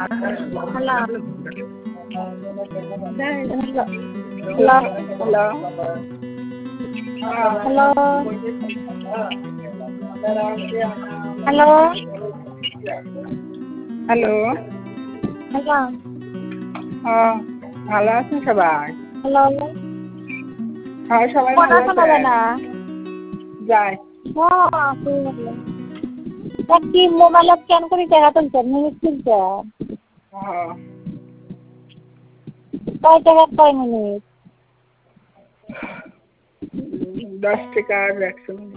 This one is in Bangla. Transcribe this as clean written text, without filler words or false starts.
Hello hello hello hello, hello ভালো আছেন সবাই? হ্যালো হ্যাঁ, সবাই কথা ভালো শোনা আছে। যায় না। যায়। কি মোবাইল স্ক্যান করে টাকা তুলছেন, মিনিট তুলছেন? হ্যাঁ, কয় টাকা কয় মিনিট? 10 টাকা আর 100 মিনিট।